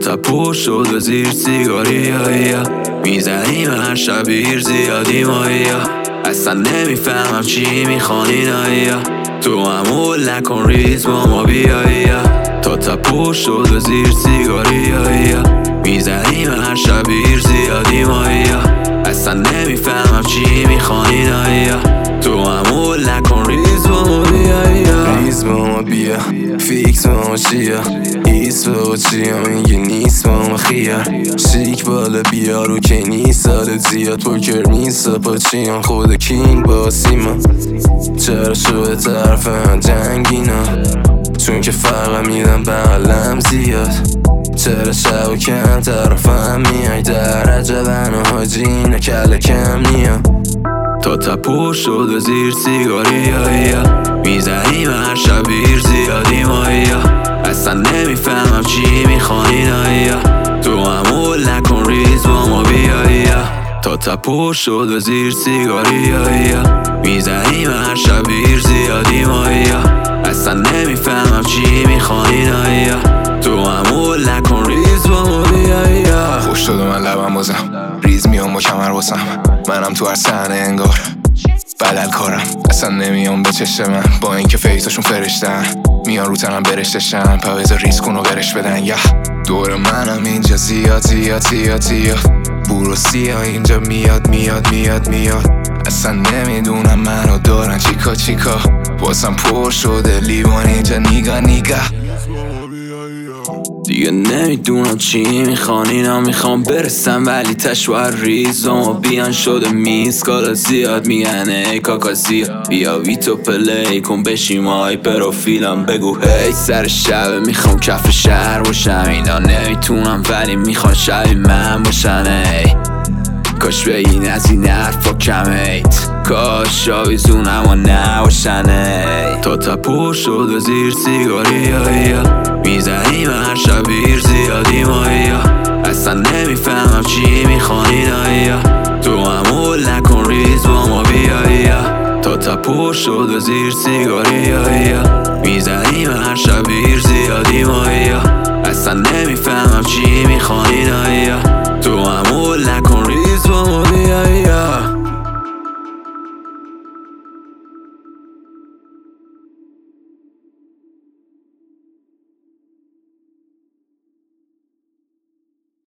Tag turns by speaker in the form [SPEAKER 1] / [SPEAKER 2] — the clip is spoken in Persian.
[SPEAKER 1] تا پر شد و زیر سیگاری میزنیم هر شب بیر زیادی مایی اصلا نمیفهمم چی میخوان اینایی تو همول نکن ریز با ما بیایی تا پر شد و زیر سیگاری میزنیم هر شب بیر زیادی مایی اصلا نمیفهمم چی میخوان اینایی تو همول نکن ریز با ما بیایی
[SPEAKER 2] ریز با ما بیا فیکس با ما چیه ایس با ما چیه میگه نیست با ما خیار شیک بالا بیا رو که نیست سال زیاد پوکر نیست پا چیم خود کینگ با سیما چرا شده طرف من جنگینا چون که فرق میدم بغلم زیاد چرا شب و کم طرفم میای در عجبن و حاجین کل کم نیا
[SPEAKER 1] تا پر شد و زیر سیگاری میزنیم هر شب بیر زیادی مایی اصلا نمیفهمم چی میخوان اینایی تو همول نکن ریز با ما بیایی تا پر شد و زیر سیگاری میزنیم هر شب بیر زیادی مایی اصلا نمیفهمم چی میخوان اینایی تو همول نکن ریز با ما بیایی
[SPEAKER 2] خوش شد و من لبم بازم ریز میام با کمر باسم منم تو هر صحنه انگار بدل کارم اصلا نمیام به چشم من با اینکه فیکتاشون فرشتن میان رو تنم برشتشن پا بذار ریز کن و برش بدن دور منم اینجا زیاد بورو سیاه اینجا میاد اصلا نمیدونم منو دارن چیکا واسم پر شده لیوان اینجا نیگا
[SPEAKER 1] دیگه نمیدونم چی میخوان اینا میخوام برسم ولی تشوار ریزم بیان شده میسکالا زیاد میگن ای کاکازیا بیا ویتو پلی کن بشیم های پروفیلم بگو هی سر شب میخوام کف شهر باشم اینا نمیتونم ولی میخوان شبی من باشن ای کاش بگین از این حرفا کمیت کاش آویزونم و نباشن ای تا پر شد و زیر سیگاری میزنیم هر شب بیر زیادی مایی اصلا نمیفهمم چی میخوان اینایی تو همول نکن ریز با ما بیایی تا پر شد و زیر سیگاری میزنیم هر شب بیر زیادی مایی اصلا